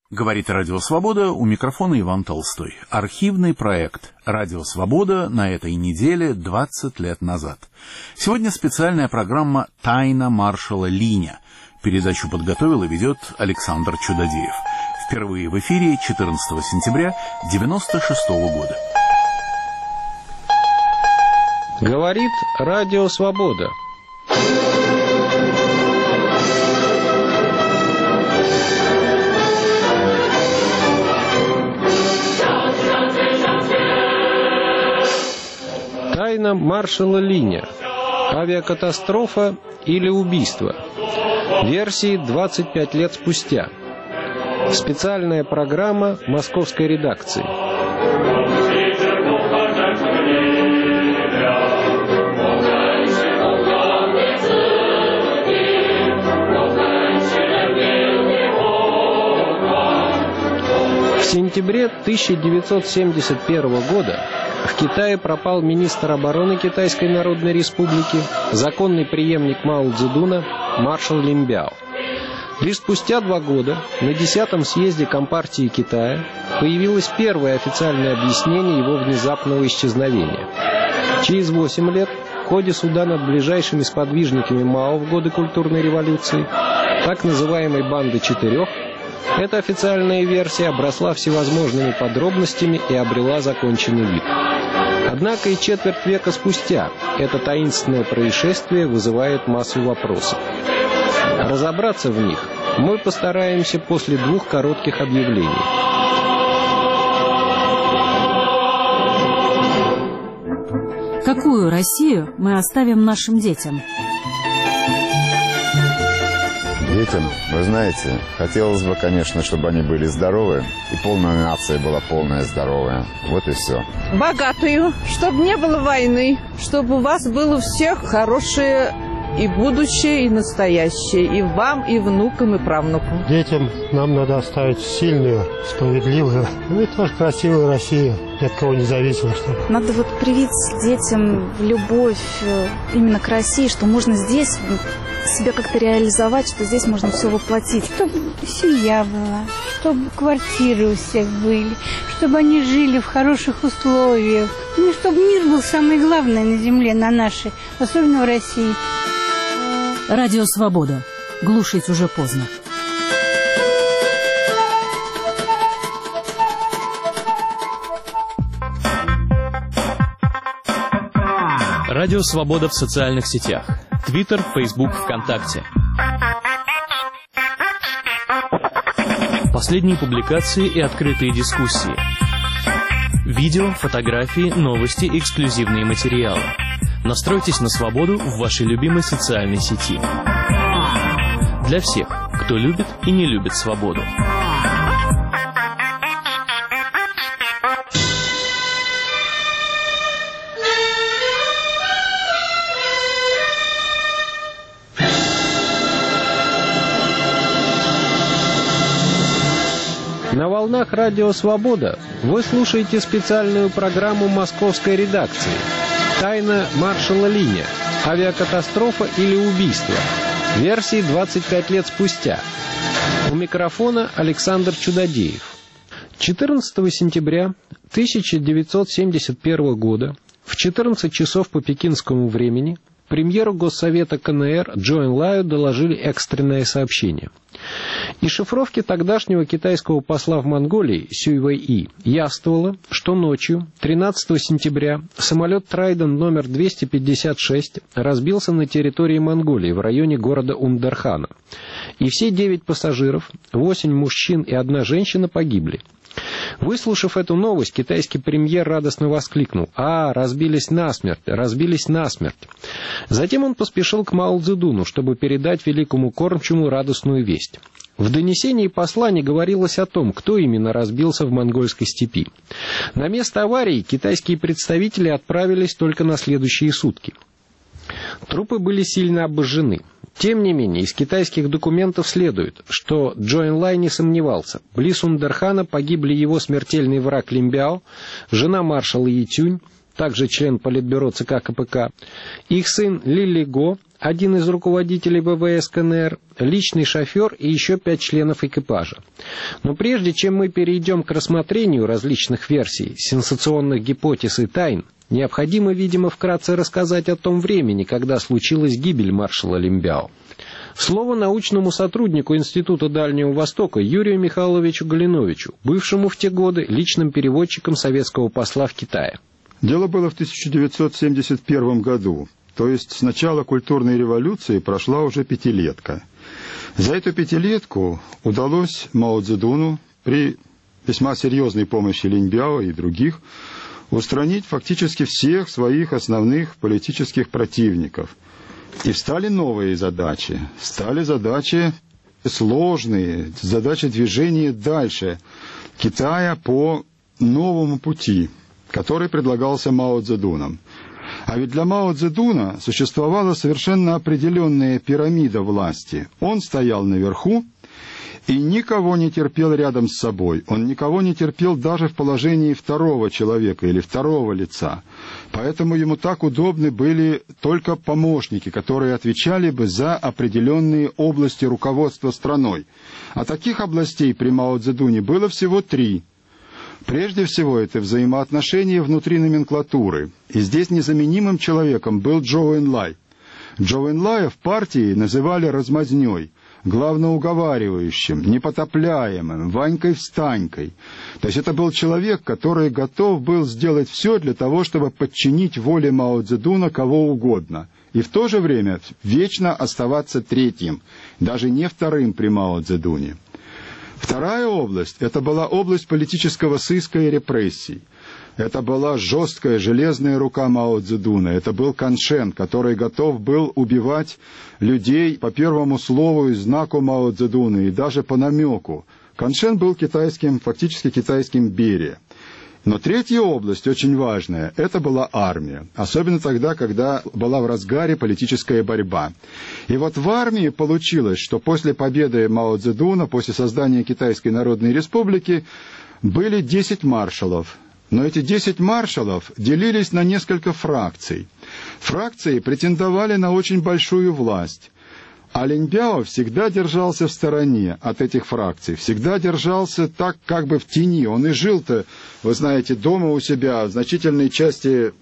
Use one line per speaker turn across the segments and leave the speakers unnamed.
Говорит Радио Свобода, у микрофона Иван Толстой. Архивный проект Радио Свобода на этой неделе 20 лет назад. Сегодня специальная программа «Тайна маршала Линя». Передачу подготовил и ведет Александр Чудодеев. Впервые в эфире 14 сентября 1996 года.
Говорит Радио Свобода. Тайна маршала Линя. Авиакатастрофа или убийство. Версии 25 лет спустя. Специальная программа московской редакции. В сентябре 1971 года в Китае пропал министр обороны Китайской Народной Республики, законный преемник Мао Цзэдуна, маршал Лин Бяо. Лишь спустя 2 года на 10-м съезде Компартии Китая появилось первое официальное объяснение его внезапного исчезновения. Через 8 лет, в ходе суда над ближайшими сподвижниками Мао в годы культурной революции, так называемой «банды четырех», эта официальная версия обросла всевозможными подробностями и обрела законченный вид. Однако и четверть века спустя это таинственное происшествие вызывает массу вопросов. Разобраться в них мы постараемся после 2 коротких объявлений.
Какую Россию мы оставим нашим детям?
Детям, вы знаете, хотелось бы, конечно, чтобы они были здоровы, и полная нация была полная здоровая. Вот и все.
Богатую, чтобы не было войны, чтобы у вас было у всех хорошее и будущее, и настоящее, и вам, и внукам, и правнукам.
Детям нам надо оставить сильную, справедливую, ну и тоже красивую Россию, ни от кого независимо.
Надо вот привить детям любовь именно к России, что можно здесь себя как-то реализовать, что здесь можно все воплотить.
Чтобы семья была, чтобы квартиры у всех были, чтобы они жили в хороших условиях. Ну, чтобы мир был самое главное на земле, на нашей, особенно в России.
Радио Свобода. Глушить уже поздно.
Радио Свобода в социальных сетях. Твиттер, Фейсбук, ВКонтакте. Последние публикации и открытые дискуссии. Видео, фотографии, новости, эксклюзивные материалы. Настройтесь на свободу в вашей любимой социальной сети. Для всех, кто любит и не любит свободу.
На волнах Радио Свобода вы слушаете специальную программу московской редакции «Тайна маршала Линя. Авиакатастрофа или убийство». Версии 25 лет спустя. У микрофона Александр Чудодеев. 14 сентября 1971 года в 14 часов по пекинскому времени премьеру Госсовета КНР Чжоу Энлаю доложили экстренное сообщение. Из шифровки тогдашнего китайского посла в Монголии Сюй Вэй-И явствовало, что ночью 13 сентября самолет Трайден номер 256 разбился на территории Монголии в районе города Умдархана. И все 9 пассажиров, 8 мужчин и 1 женщина погибли. Выслушав эту новость, китайский премьер радостно воскликнул: разбились насмерть, разбились насмерть!» Затем он поспешил к Мао Цзэдуну, чтобы передать великому кормчему радостную весть. В донесении посла не говорилось о том, кто именно разбился в монгольской степи. На место аварии китайские представители отправились только на следующие сутки. Трупы были сильно обожжены. Тем не менее, из китайских документов следует, что Чжоу Энлай не сомневался. Близ Умдархана погибли его смертельный враг Лин Бяо, жена маршала Итюнь, также член политбюро ЦК КПК, их сын Ли Ли Го, один из руководителей ВВС КНР, личный шофер и еще 5 членов экипажа. Но прежде чем мы перейдем к рассмотрению различных версий, сенсационных гипотез и тайн, необходимо, видимо, вкратце рассказать о том времени, когда случилась гибель маршала Линбяо. Слово научному сотруднику Института Дальнего Востока Юрию Михайловичу Галиновичу, бывшему в те годы личным переводчиком советского посла в Китае.
Дело было в 1971 году, то есть с начала культурной революции прошла уже пятилетка. За эту пятилетку удалось Мао Цзэдуну при весьма серьезной помощи Линбяо и других устранить фактически всех своих основных политических противников. И встали новые задачи. Стали задачи сложные, задачи движения дальше Китая по новому пути, который предлагался Мао Цзэдуном. А ведь для Мао Цзэдуна существовала совершенно определенная пирамида власти. Он стоял наверху и никого не терпел рядом с собой. Он никого не терпел даже в положении второго человека или второго лица. Поэтому ему так удобны были только помощники, которые отвечали бы за определенные области руководства страной. А таких областей при Мао Цзэдуне было всего 3. Прежде всего, это взаимоотношения внутри номенклатуры. И здесь незаменимым человеком был Чжоу Энлай. Чжоу Энлая в партии называли размазнёй, главноуговаривающим, непотопляемым, Ванькой-встанькой. То есть это был человек, который готов был сделать все для того, чтобы подчинить воле Мао Цзэдуна кого угодно. И в то же время вечно оставаться третьим, даже не вторым при Мао Цзэдуне. Вторая область, это была область политического сыска и репрессий. Это была жесткая железная рука Мао Цзэдуна. Это был Каншен, который готов был убивать людей по первому слову и знаку Мао Цзэдуна, и даже по намеку. Каншен был фактически китайским Берия. Но третья область, очень важная, это была армия. Особенно тогда, когда была в разгаре политическая борьба. И вот в армии получилось, что после победы Мао Цзэдуна, после создания Китайской Народной Республики, были 10 маршалов. Но эти 10 маршалов делились на несколько фракций. Фракции претендовали на очень большую власть. А Линбяо всегда держался в стороне от этих фракций, всегда держался так, как бы в тени. Он и жил-то, вы знаете, дома у себя, в значительной части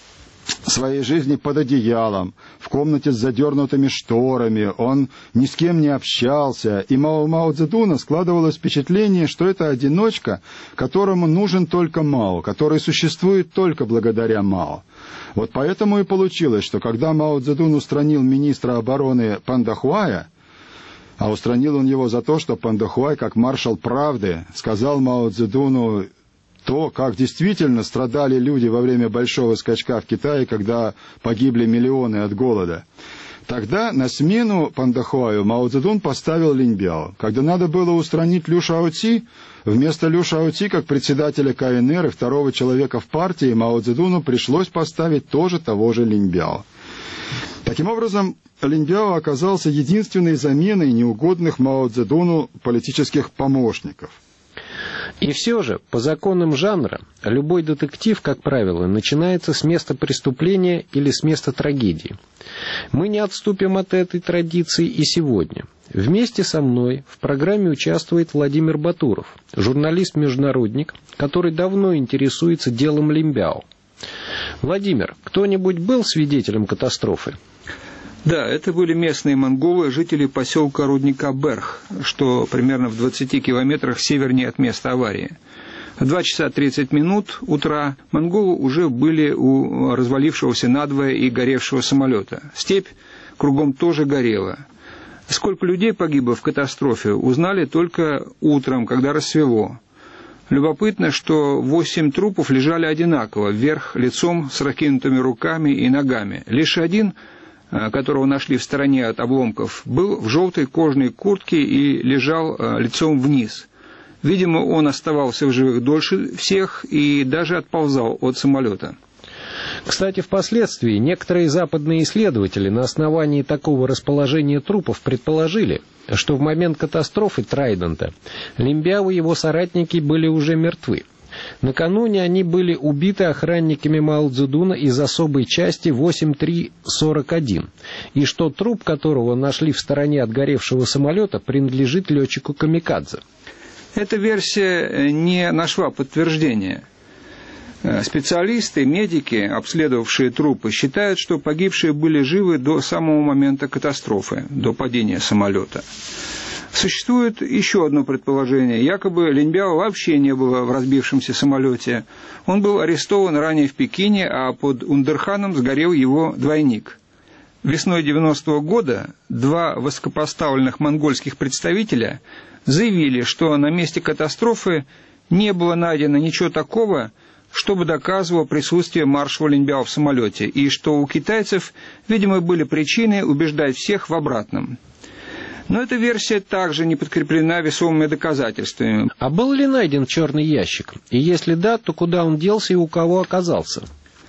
своей жизни под одеялом, в комнате с задернутыми шторами, он ни с кем не общался. И Мао Цзэдуна складывалось впечатление, что это одиночка, которому нужен только Мао, который существует только благодаря Мао. Вот поэтому и получилось, что когда Мао Цзэдун устранил министра обороны Пан Дахуая, а устранил он его за то, что Пан Дахуай, как маршал правды, сказал Мао Цзэдуну то, как действительно страдали люди во время большого скачка в Китае, когда погибли миллионы от голода. Тогда на смену Пан Дахуаю Мао Цзэдун поставил Линбяо. Когда надо было устранить Лю Шаоци, вместо Лю Шаоци, как председателя КНР и второго человека в партии, Мао Цзэдуну пришлось поставить тоже того же Линбяо. Таким образом, Линбяо оказался единственной заменой неугодных Мао Цзэдуну политических помощников.
И все же, по законам жанра, любой детектив, как правило, начинается с места преступления или с места трагедии. Мы не отступим от этой традиции и сегодня. Вместе со мной в программе участвует Владимир Батуров, журналист-международник, который давно интересуется делом Линбяо. Владимир, кто-нибудь был свидетелем катастрофы?
Да, это были местные монголы, жители поселка рудника Берх, что примерно в 20 километрах севернее от места аварии. В 2 часа 30 минут утра монголы уже были у развалившегося надвое и горевшего самолета. Степь кругом тоже горела. Сколько людей погибло в катастрофе, узнали только утром, когда рассвело. Любопытно, что 8 трупов лежали одинаково, вверх лицом с раскинутыми руками и ногами. Лишь один, которого нашли в стороне от обломков, был в желтой кожаной куртке и лежал лицом вниз. Видимо, он оставался в живых дольше всех и даже отползал от самолета.
Кстати, впоследствии некоторые западные исследователи на основании такого расположения трупов предположили, что в момент катастрофы Трайдента Линбяо и его соратники были уже мертвы. Накануне они были убиты охранниками Мао Цзэдуна из особой части 8341, и что труп которого нашли в стороне от горевшего самолета принадлежит летчику камикадзе.
Эта версия не нашла подтверждения. Специалисты, медики, обследовавшие трупы, считают, что погибшие были живы до самого момента катастрофы, до падения самолета. Существует еще одно предположение. Якобы Линьбяо вообще не было в разбившемся самолете. Он был арестован ранее в Пекине, а под Ундерханом сгорел его двойник. Весной 90-го года два высокопоставленных монгольских представителя заявили, что на месте катастрофы не было найдено ничего такого, чтобы доказывало присутствие маршала Линьбяо в самолете, и что у китайцев, видимо, были причины убеждать всех в обратном. Но эта версия также не подкреплена весомыми доказательствами.
А был ли найден черный ящик? И если да, то куда он делся и у кого оказался?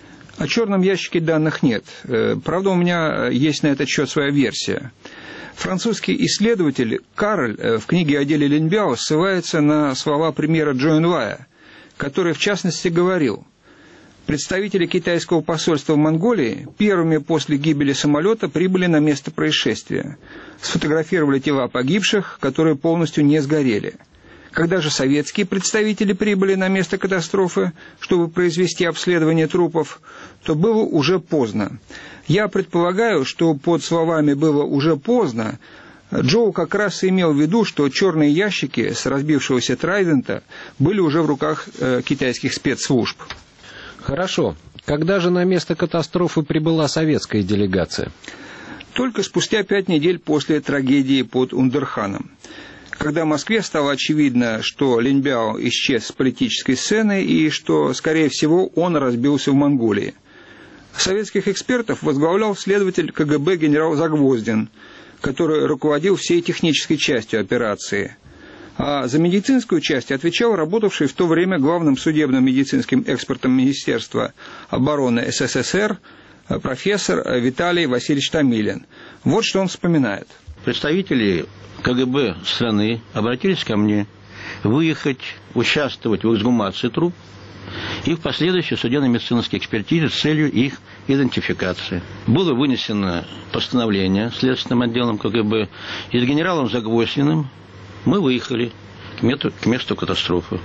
О черном ящике данных нет. Правда, у меня есть на этот счет своя версия. Французский исследователь Кароль в книге о деле Линьбяо ссылается на слова премьера Чжоу Энлая, который, в частности, говорил: представители китайского посольства в Монголии первыми после гибели самолета прибыли на место происшествия, сфотографировали тела погибших, которые полностью не сгорели. Когда же советские представители прибыли на место катастрофы, чтобы произвести обследование трупов, то было уже поздно. Я предполагаю, что под словами «было уже поздно» Джоу как раз и имел в виду, что черные ящики с разбившегося Трайдента были уже в руках китайских спецслужб.
Хорошо. Когда же на место катастрофы прибыла советская делегация?
Только спустя 5 недель после трагедии под Ундерханом. Когда в Москве стало очевидно, что Линьбяо исчез с политической сцены и что, скорее всего, он разбился в Монголии. Советских экспертов возглавлял следователь КГБ генерал Загвоздин, который руководил всей технической частью операции. А за медицинскую часть отвечал работавший в то время главным судебным медицинским экспертом Министерства обороны СССР профессор Виталий Васильевич Томилин. Вот что он вспоминает.
Представители КГБ страны обратились ко мне выехать, участвовать в эксгумации труп и в последующей судебно-медицинской экспертизе с целью их идентификации. Было вынесено постановление следственным отделом КГБ, и с генералом Загвоздиным мы выехали к месту катастрофы.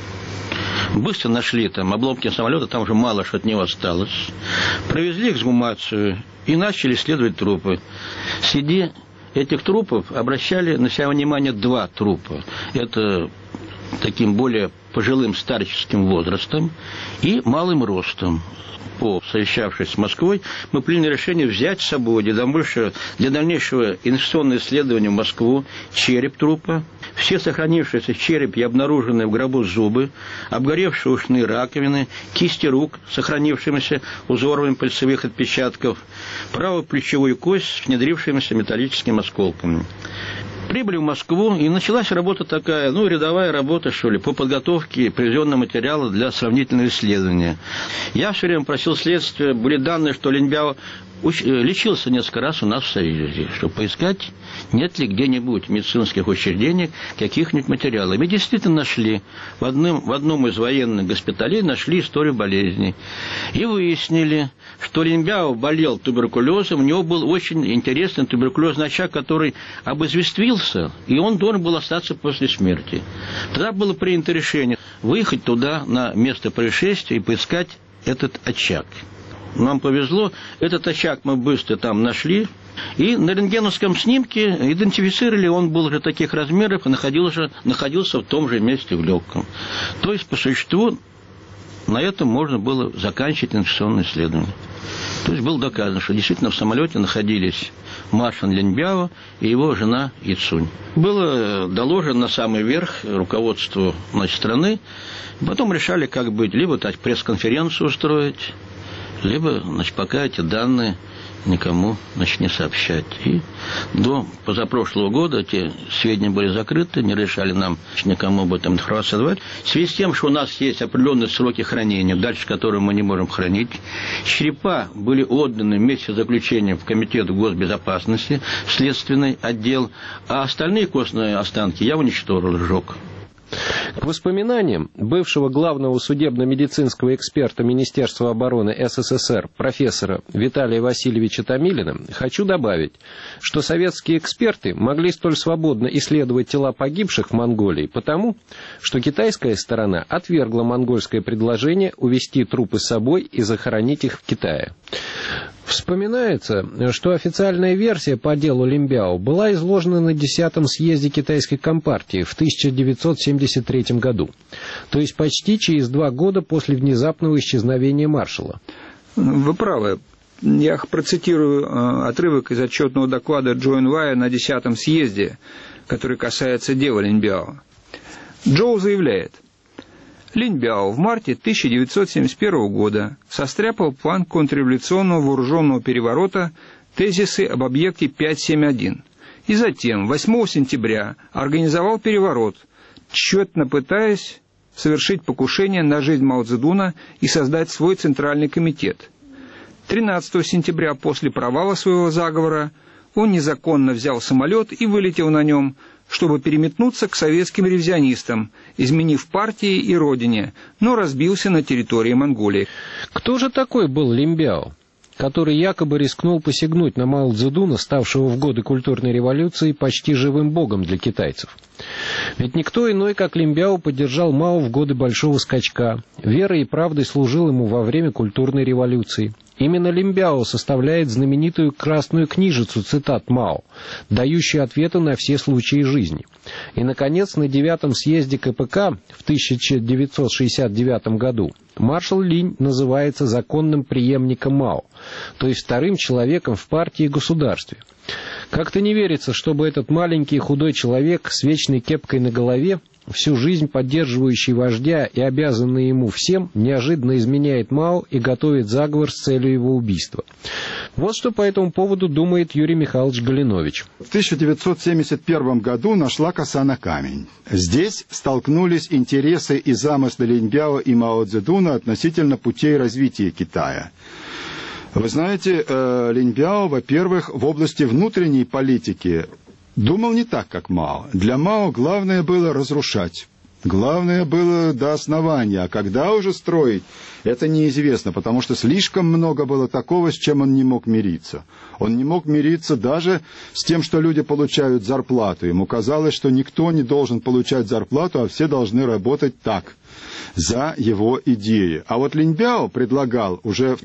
Быстро нашли там обломки самолета, там уже мало что от него осталось. Провезли эксгумацию и начали исследовать трупы. Среди этих трупов обращали на себя внимание 2 трупа. Это таким более пожилым старческим возрастом и малым ростом. Совещавшись с Москвой, мы приняли решение взять с собой для дальнейшего инвестиционного исследования в Москву череп трупа, все сохранившиеся в черепе и обнаруженные в гробу зубы, обгоревшие ушные раковины, кисти рук, сохранившимися узорами пальцевых отпечатков, правую плечевую кость с внедрившимися металлическими осколками. Прибыли в Москву, и началась работа такая, рядовая работа, что ли, по подготовке привезенного материала для сравнительного исследования. Я все время просил следствия, были данные, что Линьбяо лечился несколько раз у нас в Союзе, чтобы поискать, нет ли где-нибудь в медицинских учреждениях каких-нибудь материалов. И действительно нашли. В одном из военных госпиталей нашли историю болезни. И выяснили, что Линьбяо болел туберкулезом, у него был очень интересный туберкулезный очаг, который обезвествился, и он должен был остаться после смерти. Тогда было принято решение выехать туда, на место происшествия, и поискать этот очаг. Нам повезло, этот очаг мы быстро там нашли, и на рентгеновском снимке идентифицировали, он был уже таких размеров и находился в том же месте в легком. То есть, по существу, на этом можно было заканчивать инфекционное исследование. То есть, было доказано, что действительно в самолете находились маршал Линьбяо и его жена Ицунь. Было доложено на самый верх руководству страны, потом решали, как быть, либо пресс-конференцию устроить, либо, пока эти данные никому, не сообщать. И до позапрошлого года эти сведения были закрыты, не решали нам никому об этом информацию давать. В связи с тем, что у нас есть определенные сроки хранения, дальше которые мы не можем хранить, черепа были отданы вместе с заключением в Комитет госбезопасности, в следственный отдел, а остальные костные останки я уничтожил, сжег.
По воспоминаниям бывшего главного судебно-медицинского эксперта Министерства обороны СССР профессора Виталия Васильевича Томилина, хочу добавить, что советские эксперты могли столь свободно исследовать тела погибших в Монголии потому, что китайская сторона отвергла монгольское предложение увезти трупы с собой и захоронить их в Китае. Вспоминается, что официальная версия по делу Линбяо была изложена на 10-м съезде китайской компартии в 1973 году, то есть почти через 2 года после внезапного исчезновения маршала.
Вы правы. Я процитирую отрывок из отчетного доклада Джо Энлая на 10-м съезде, который касается дела Линбяо. Джоу заявляет: Линбяо в марте 1971 года состряпал план контрреволюционного вооруженного переворота, тезисы об объекте 571, и затем 8 сентября организовал переворот, тщетно пытаясь совершить покушение на жизнь Мао Цзэдуна и создать свой центральный комитет. 13 сентября после провала своего заговора он незаконно взял самолет и вылетел на нем, чтобы переметнуться к советским ревизионистам, изменив партии и родине, но разбился на территории Монголии.
Кто же такой был Линбяо, который якобы рискнул посягнуть на Мао Цзэдуна, ставшего в годы культурной революции почти живым богом для китайцев? Ведь никто иной, как Линбяо, поддержал Мао в годы Большого скачка, верой и правдой служил ему во время культурной революции. Именно Линбяо составляет знаменитую красную книжицу цитат Мао, дающую ответы на все случаи жизни. И, наконец, на 9-м съезде КПК в 1969 году маршал Линь называется законным преемником Мао, то есть вторым человеком в партии и государстве. Как-то не верится, чтобы этот маленький худой человек с вечной кепкой на голове, всю жизнь поддерживающий вождя и обязанный ему всем, неожиданно изменяет Мао и готовит заговор с целью его убийства. Вот что по этому поводу думает Юрий Михайлович Галинович.
В 1971 году нашла коса на камень. Здесь столкнулись интересы и замыслы Линбяо и Мао Цзэдуна относительно путей развития Китая. Вы знаете, Линбяо, во-первых, в области внутренней политики думал не так, как Мао. Для Мао главное было разрушать. Главное было до основания. А когда уже строить, это неизвестно, потому что слишком много было такого, с чем он не мог мириться. Он не мог мириться даже с тем, что люди получают зарплату. Ему казалось, что никто не должен получать зарплату, а все должны работать так, за его идеи. А вот Линбяо предлагал уже к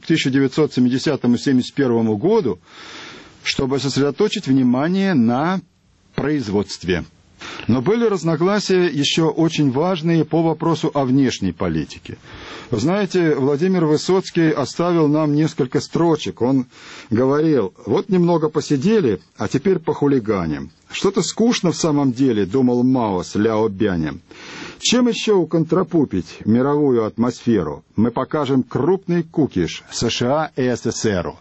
1970-71 году, чтобы сосредоточить внимание на производстве. Но были разногласия еще очень важные по вопросу о внешней политике. Вы знаете, Владимир Высоцкий оставил нам несколько строчек. Он говорил: вот немного посидели, а теперь похулиганим. Что-то скучно в самом деле, думал Мао с Ляо Бянем. Чем еще уконтрапупить мировую атмосферу? Мы покажем крупный кукиш США и СССР.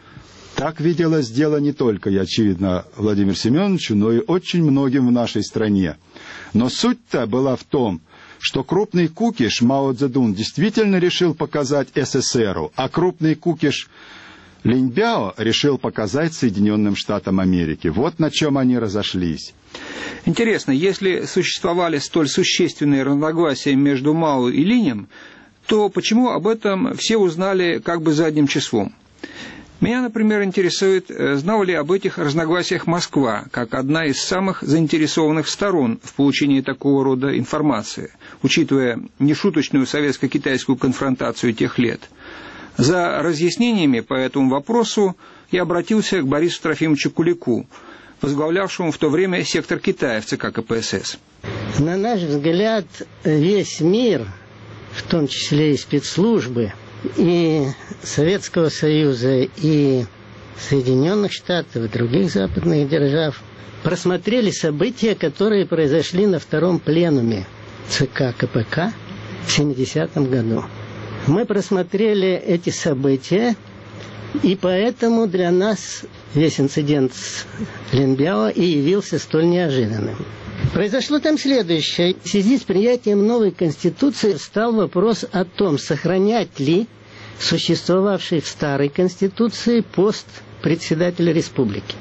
Так виделось дело не только, и очевидно, Владимиру Семеновичу, но и очень многим в нашей стране. Но суть-то была в том, что крупный кукиш Мао Цзэдун действительно решил показать СССР, а крупный кукиш Линбяо решил показать Соединенным Штатам Америки. Вот на чем они разошлись.
Интересно, если существовали столь существенные разногласия между Мао и Линем, то почему об этом все узнали как бы задним числом? Меня, например, интересует, знала ли об этих разногласиях Москва, как одна из самых заинтересованных сторон в получении такого рода информации, учитывая нешуточную советско-китайскую конфронтацию тех лет. За разъяснениями по этому вопросу я обратился к Борису Трофимовичу Кулику, возглавлявшему в то время сектор Китая в ЦК КПСС.
На наш взгляд, весь мир, в том числе и спецслужбы, и Советского Союза, и Соединенных Штатов, и других западных держав, просмотрели события, которые произошли на втором пленуме ЦК КПК в 70-м году. Мы просмотрели эти события, и поэтому для нас весь инцидент с Линбяо и явился столь неожиданным. Произошло там следующее. В связи с принятием новой Конституции стал вопрос о том, сохранять ли существовавший в старой Конституции пост председателя республики.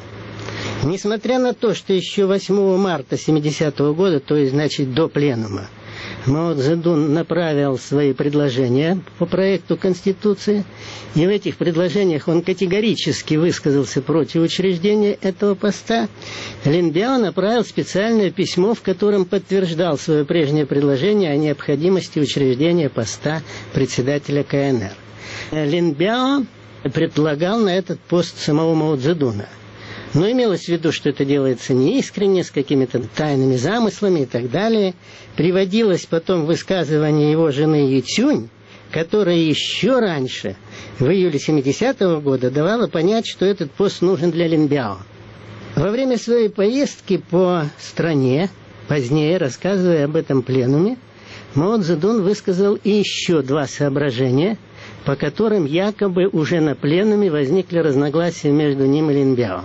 Несмотря на то, что еще 8 марта 70-го года, то есть, значит, до пленума, Мао Цзэдун направил свои предложения по проекту Конституции, и в этих предложениях он категорически высказался против учреждения этого поста. Лин Бяо направил специальное письмо, в котором подтверждал свое прежнее предложение о необходимости учреждения поста председателя КНР. Лин Бяо предлагал на этот пост самого Мао Цзэдуна. Но имелось в виду, что это делается неискренне, с какими-то тайными замыслами и так далее. Приводилось потом высказывание его жены Юцюнь, которая еще раньше, в июле 70-го года, давала понять, что этот пост нужен для Лин Бяо. Во время своей поездки по стране, позднее, рассказывая об этом пленуме, Мао Цзэдун высказал еще два соображения, по которым якобы уже на пленуме возникли разногласия между ним и Лин Бяо.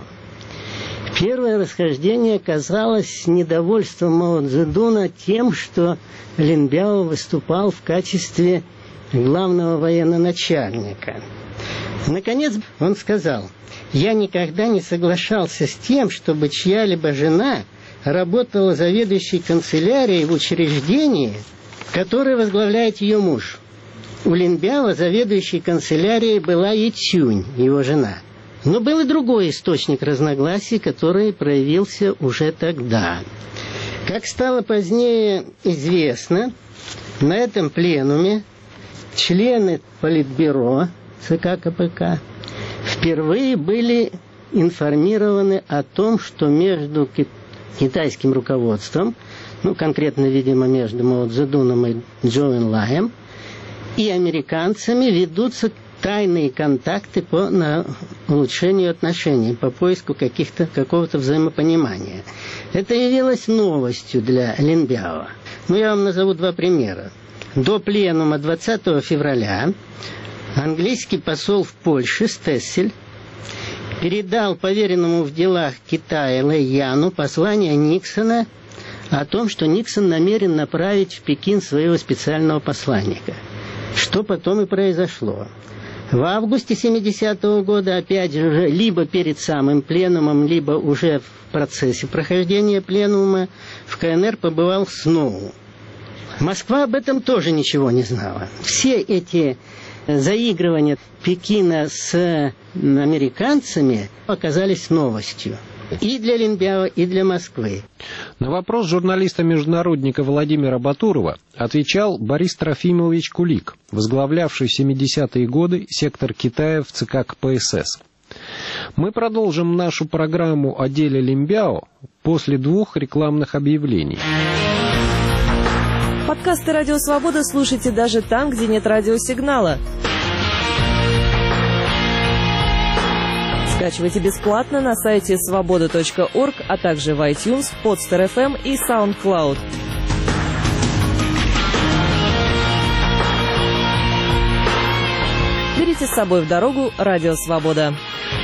Первое расхождение казалось недовольством Мао Цзэдуна тем, что Лин Бяо выступал в качестве главного военноначальника. Наконец он сказал: «Я никогда не соглашался с тем, чтобы чья-либо жена работала заведующей канцелярией в учреждении, которое возглавляет ее муж». У Лин Бяо заведующей канцелярией была Юцюнь, его жена. Но был и другой источник разногласий, который проявился уже тогда. Как стало позднее известно, на этом пленуме члены Политбюро ЦК КПК впервые были информированы о том, что между китайским руководством, конкретно, видимо, между Мао Цзэдуном и Чжоу Энлаем, и американцами ведутся тайные контакты по улучшению отношений, по поиску какого-то взаимопонимания. Это явилось новостью для Лин Бяо. Я вам назову два примера. До пленума 20 февраля английский посол в Польше Стессель передал поверенному в делах Китая Лэй Яну послание Никсона о том, что Никсон намерен направить в Пекин своего специального посланника. Что потом и произошло. В августе 70-го года, опять же, либо перед самым пленумом, либо уже в процессе прохождения пленума, в КНР побывал Сноу. Москва об этом тоже ничего не знала. Все эти заигрывания Пекина с американцами оказались новостью. И для Лин Бяо, и для Москвы.
На вопрос журналиста-международника Владимира Батурова отвечал Борис Трофимович Кулик, возглавлявший в 70-е годы сектор Китая в ЦК КПСС. Мы продолжим нашу программу о деле Лин Бяо после двух рекламных объявлений.
Подкасты «Радио Свобода» слушайте даже там, где нет радиосигнала. Скачивайте бесплатно на сайте svoboda.org, а также в iTunes, Podster FM и SoundCloud. Берите с собой в дорогу «Радио Свобода».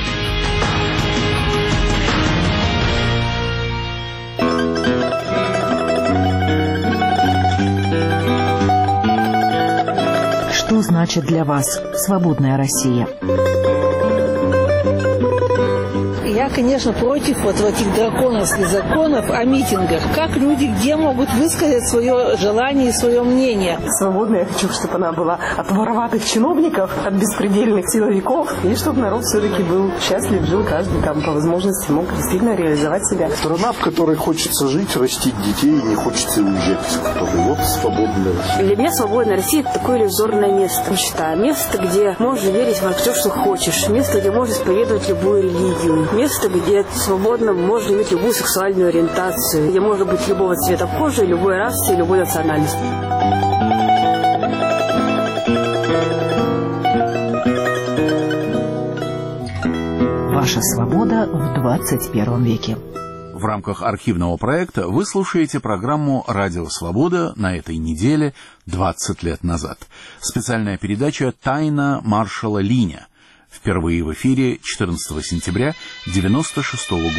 Что значит для вас свободная Россия?
Я, конечно, против этих драконовских законов о митингах. Как люди где могут высказать свое желание и свое мнение?
Свободная я хочу, чтобы она была от вороватых чиновников, от беспредельных силовиков, и чтобы народ все-таки был счастлив, жил каждый там по возможности, мог действительно реализовать себя.
Страна, в которой хочется жить, растить детей, не хочется уезжать из которой. Вот свободная Россия.
Для меня свободная Россия — это такое иллюзорное место. Считаю, место, где можно верить во все, что хочешь. Место, где можно исповедовать любую религию. Место, где свободно можно иметь любую сексуальную ориентацию, где можно быть любого цвета кожи, любой расы и любой национальности.
Ваша свобода в 21 веке.
В рамках архивного проекта вы слушаете программу «Радио Свобода» на этой неделе 20 лет назад. Специальная передача «Тайна маршала Линя». Впервые в эфире 14 сентября 1996 года.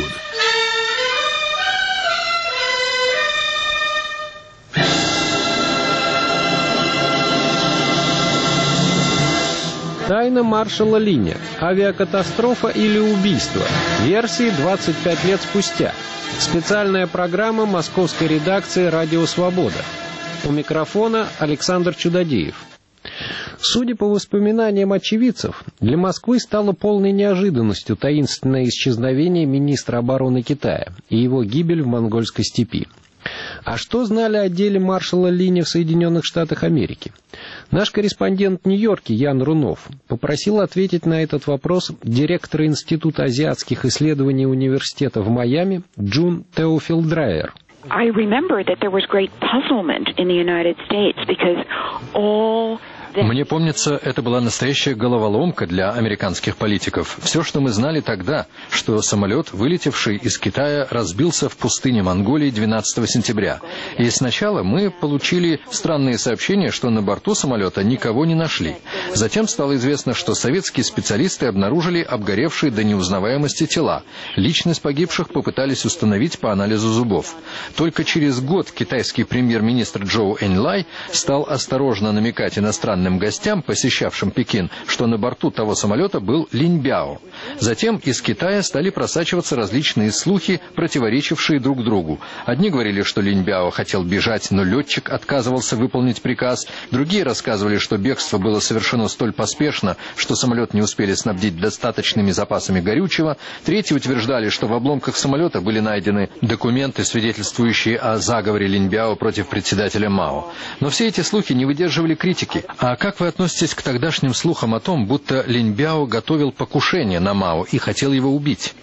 Тайна маршала Линя. Авиакатастрофа или убийство. Версии 25 лет спустя. Специальная программа московской редакции «Радио Свобода». У микрофона Александр Чудодеев. Судя по воспоминаниям очевидцев, для Москвы стало полной неожиданностью таинственное исчезновение министра обороны Китая и его гибель в монгольской степи. А что знали о деле маршала Линя в Соединенных Штатах Америки? Наш корреспондент в Нью-Йорке Ян Рунов попросил ответить на этот вопрос директора Института азиатских исследований университета в Майами Джун Теофилд-Драйер.
I remember that there was great puzzlement in the United States because all
Мне помнится, это была настоящая головоломка для американских политиков. Все, что мы знали тогда, что самолет, вылетевший из Китая, разбился в пустыне Монголии 12 сентября. И сначала мы получили странные сообщения, что на борту самолета никого не нашли. Затем стало известно, что советские специалисты обнаружили обгоревшие до неузнаваемости тела. Личность погибших попытались установить по анализу зубов. Только через год китайский премьер-министр Чжоу Эньлай стал осторожно намекать иностранным гостям, посещавшим Пекин, что на борту того самолета был Линь Бяо. Затем из Китая стали просачиваться различные слухи, противоречившие друг другу. Одни говорили, что Линь Бяо хотел бежать, но летчик отказывался выполнить приказ. Другие рассказывали, что бегство было совершено столь поспешно, что самолет не успели снабдить достаточными запасами горючего. Третьи утверждали, что в обломках самолета были найдены документы, свидетельствующие о заговоре Линь Бяо против председателя Мао. Но все эти слухи не выдерживали критики. А как вы относитесь к тогдашним слухам о том, будто Линь Бяо готовил покушение на Мао и хотел его убить?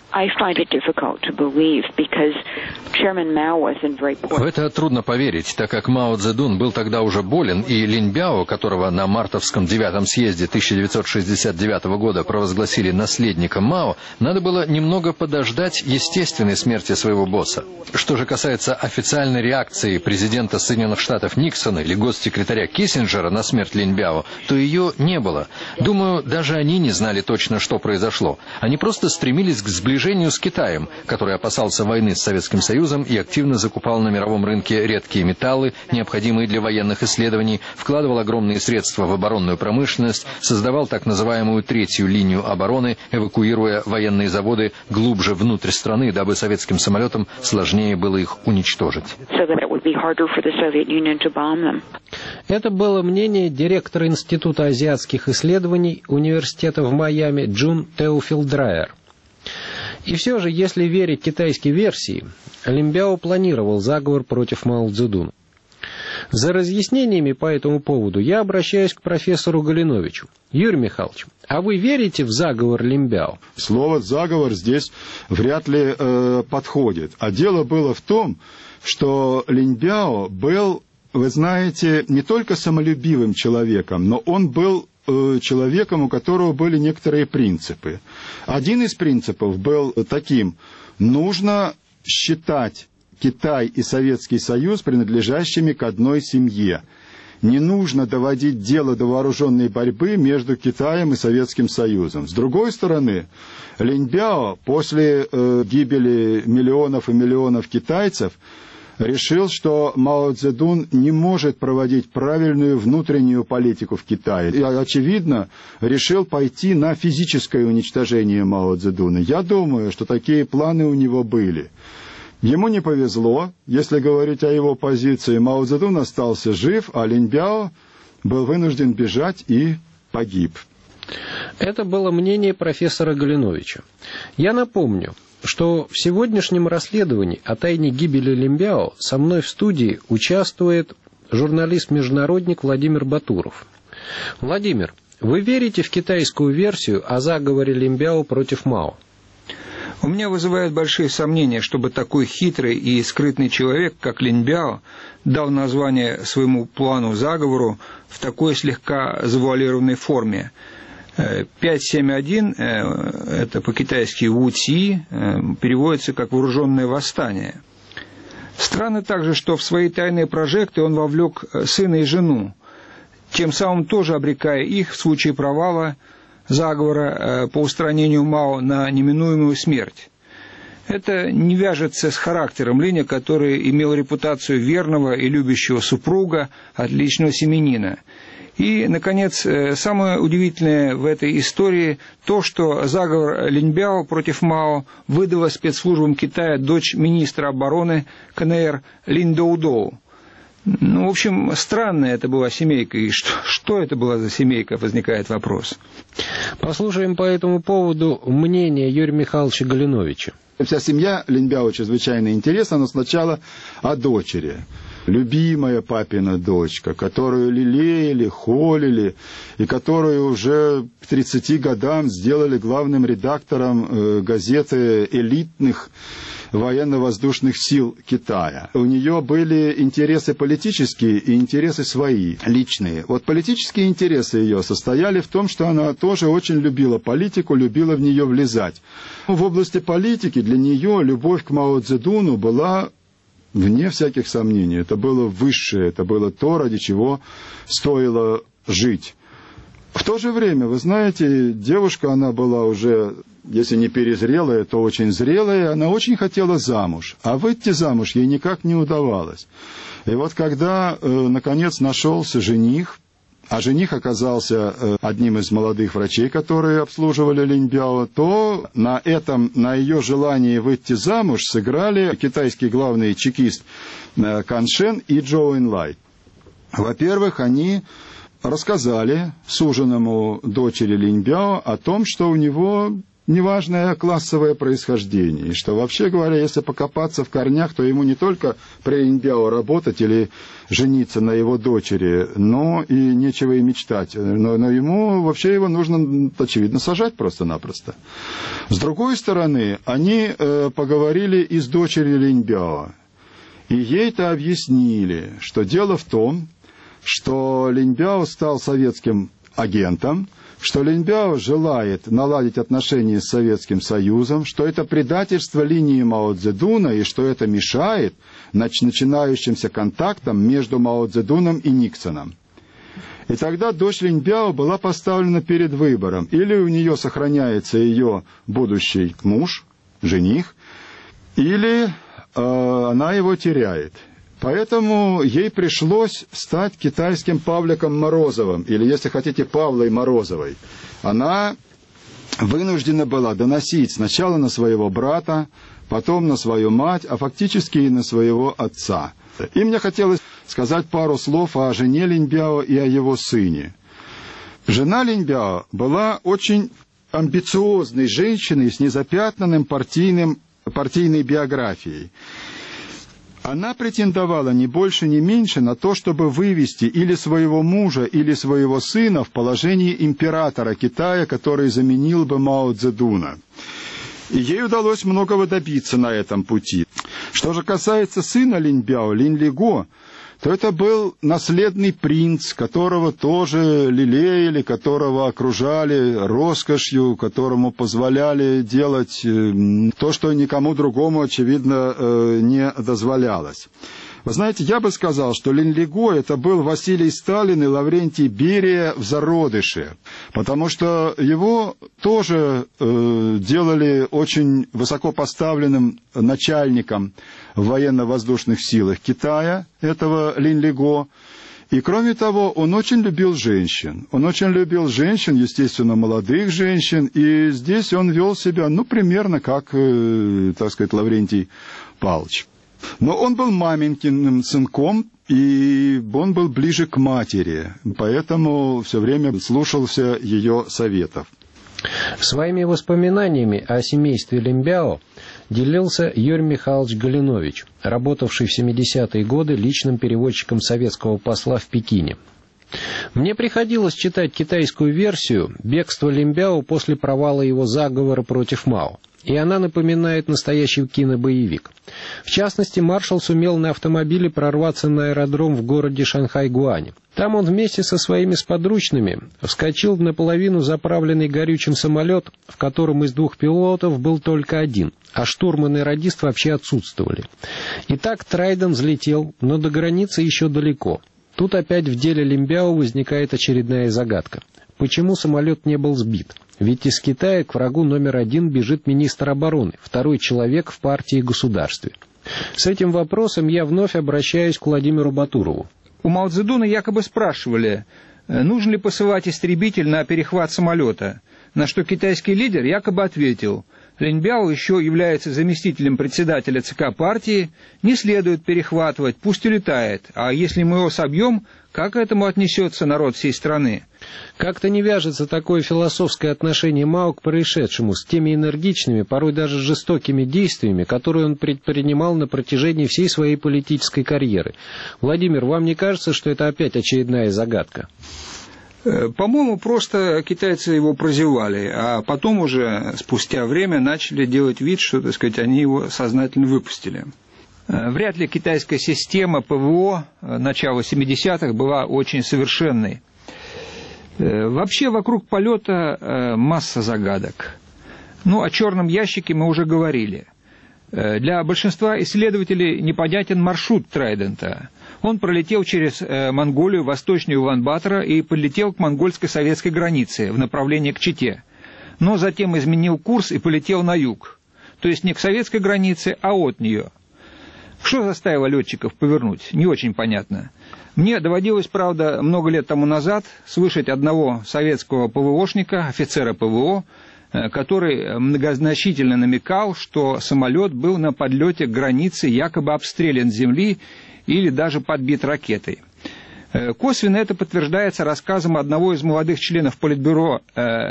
В это трудно поверить, так как Мао Цзэдун был тогда уже болен, и Линь Бяо, которого на мартовском 9-м съезде 1969 года провозгласили наследником Мао, надо было немного подождать естественной смерти своего босса. Что же касается официальной реакции президента Соединенных Штатов Никсона или госсекретаря Киссинджера на смерть Линь Бяо, то ее не было. Думаю, даже они не знали точно, что произошло. Они просто стремились к сближению с Китаем, который опасался войны с Советским Союзом и активно закупал на мировом рынке редкие металлы, необходимые для военных исследований, вкладывал огромные средства в оборонную промышленность, создавал так называемую третью линию обороны, эвакуируя военные заводы глубже внутрь страны, дабы советским самолетам сложнее было их уничтожить.
Это было мнение директора Института азиатских исследований университета в Майами Джун Теофилд-Драйер. И все же, если верить китайской версии, Линь Бяо планировал заговор против Мао Цзэдуна. За разъяснениями по этому поводу я обращаюсь к профессору Галиновичу. Юрий Михайлович, а вы верите в заговор Линь Бяо?
Слово «заговор» здесь вряд ли подходит. А дело было в том, что Линь Бяо был, вы знаете, не только самолюбивым человеком, но он был человеком, у которого были некоторые принципы. Один из принципов был таким: нужно считать Китай и Советский Союз принадлежащими к одной семье. Не нужно доводить дело до вооруженной борьбы между Китаем и Советским Союзом. С другой стороны, Линь Бяо после гибели миллионов и миллионов китайцев решил, что Мао Цзэдун не может проводить правильную внутреннюю политику в Китае. И, очевидно, решил пойти на физическое уничтожение Мао Цзэдуна. Я думаю, что такие планы у него были. Ему не повезло, если говорить о его позиции. Мао Цзэдун остался жив, а Линь Бяо был вынужден бежать и погиб.
Это было мнение профессора Галиновича. Я напомню, что в сегодняшнем расследовании о тайне гибели Линь Бяо со мной в студии участвует журналист-международник Владимир Батуров. Владимир, вы верите в китайскую версию о заговоре Линь Бяо против Мао?
У меня вызывает большие сомнения, чтобы такой хитрый и скрытный человек, как Линь Бяо, дал название своему плану заговору в такой слегка завуалированной форме. 571, это по-китайски Ву-Ци, переводится как «вооруженное восстание». Странно также, что в свои тайные прожекты он вовлек сына и жену, тем самым тоже обрекая их в случае провала заговора по устранению Мао на неминуемую смерть. Это не вяжется с характером Линя, который имел репутацию верного и любящего супруга, отличного семьянина. И, наконец, самое удивительное в этой истории то, что заговор Линь Бяо против Мао выдала спецслужбам Китая дочь министра обороны КНР Линь Доудоу. Ну, в общем, странная это была семейка. И что это была за семейка, возникает вопрос.
Послушаем по этому поводу мнение Юрия Михайловича Галиновича.
Вся семья Линьбяо чрезвычайно интересна, но сначала о дочери. Любимая папина дочка, которую лелеяли, холили, и которую уже к 30 годам сделали главным редактором газеты элитных военно-воздушных сил Китая. У нее были интересы политические и интересы свои, личные. Вот политические интересы ее состояли в том, что она тоже очень любила политику, любила в нее влезать. В области политики для нее любовь к Мао Цзэдуну была вне всяких сомнений. Это было высшее, это было то, ради чего стоило жить. В то же время, вы знаете, девушка, она была уже, если не перезрелая, то очень зрелая, она очень хотела замуж, а выйти замуж ей никак не удавалось. И вот когда, наконец, нашелся жених, а жених оказался одним из молодых врачей, которые обслуживали Линьбяо, то на ее желании выйти замуж сыграли китайский главный чекист Кан Шен и Чжоу Энлай. Во-первых, они рассказали суженому дочери Линьбяо о том, что у него неважное классовое происхождение, и что, вообще говоря, если покопаться в корнях, то ему не только при Линьбяо работать или жениться на его дочери, но и нечего и мечтать. Но ему, вообще его нужно, очевидно, сажать просто-напросто. С другой стороны, они поговорили и с дочерью Линьбяо, и ей-то объяснили, что дело в том, что Линьбяо стал советским агентом, что Линьбяо желает наладить отношения с Советским Союзом, что это предательство линии Мао Цзэдуна и что это мешает начинающимся контактам между Мао Цзэдуном и Никсоном. И тогда дочь Линьбяо была поставлена перед выбором. Или у нее сохраняется ее будущий муж, жених, или она его теряет. Поэтому ей пришлось стать китайским Павликом Морозовым, или, если хотите, Павлой Морозовой. Она вынуждена была доносить сначала на своего брата, потом на свою мать, а фактически и на своего отца. И мне хотелось сказать пару слов о жене Линьбяо и о его сыне. Жена Линьбяо была очень амбициозной женщиной с незапятнанным партийной биографией. Она претендовала не больше, ни меньше на то, чтобы вывести или своего мужа, или своего сына в положение императора Китая, который заменил бы Мао Цзэдуна. И ей удалось многого добиться на этом пути. Что же касается сына Линьбяо, Линлиго, то это был наследный принц, которого тоже лелеяли, которого окружали роскошью, которому позволяли делать то, что никому другому, очевидно, не дозволялось. Вы знаете, я бы сказал, что Линлиго это был Василий Сталин и Лаврентий Берия в зародыше, потому что его тоже делали очень высокопоставленным начальником в военно-воздушных силах Китая, этого Линлиго. И кроме того, он очень любил женщин. Он очень любил женщин, естественно, молодых женщин, и здесь он вел себя, примерно как, так сказать, Лаврентий Павлович. Но он был маменькиным сынком, и он был ближе к матери, поэтому все время слушался ее советов.
Своими воспоминаниями о семействе Линьбяо делился Юрий Михайлович Галинович, работавший в 70-е годы личным переводчиком советского посла в Пекине. Мне приходилось читать китайскую версию «Бегство Линьбяо после провала его заговора против Мао», и она напоминает настоящий кинобоевик. В частности, маршал сумел на автомобиле прорваться на аэродром в городе Шанхай-Гуань. Там он вместе со своими сподручными вскочил в наполовину заправленный горючим самолет, в котором из 2 пилотов был только один, а штурман и радист вообще отсутствовали. Итак, Трайден взлетел, но до границы еще далеко. Тут опять в деле Линьбяо возникает очередная загадка. Почему самолет не был сбит? Ведь из Китая к врагу номер 1 бежит министр обороны, второй человек в партии и государстве. С этим вопросом я вновь обращаюсь к Владимиру Батурову.
У Мао Цзэдуна якобы спрашивали, нужно ли посылать истребитель на перехват самолета, на что китайский лидер якобы ответил: Линьбяо еще является заместителем председателя ЦК партии, не следует перехватывать, пусть улетает, а если мы его собьем, как к этому отнесется народ всей страны?
Как-то не вяжется такое философское отношение Мао к происшедшему с теми энергичными, порой даже жестокими действиями, которые он предпринимал на протяжении всей своей политической карьеры. Владимир, вам не кажется, что это опять очередная загадка?
По-моему, просто китайцы его прозевали, а потом уже, спустя время, начали делать вид, что, так сказать, они его сознательно выпустили. Вряд ли китайская система ПВО начала 70-х была очень совершенной. Вообще, вокруг полета масса загадок. Ну, о черном ящике мы уже говорили. Для большинства исследователей непонятен маршрут Трайдента. Он пролетел через Монголию, восточнее Улан-Батора и подлетел к монгольско-советской границе в направлении к Чите. Но затем изменил курс и полетел на юг. То есть не к советской границе, а от нее. Что заставило летчиков повернуть? Не очень понятно. Мне доводилось, правда, много лет тому назад слышать одного советского ПВОшника, офицера ПВО, который многозначительно намекал, что самолет был на подлете к границе якобы обстрелян с земли или даже подбит ракетой. Косвенно это подтверждается рассказом одного из молодых членов Политбюро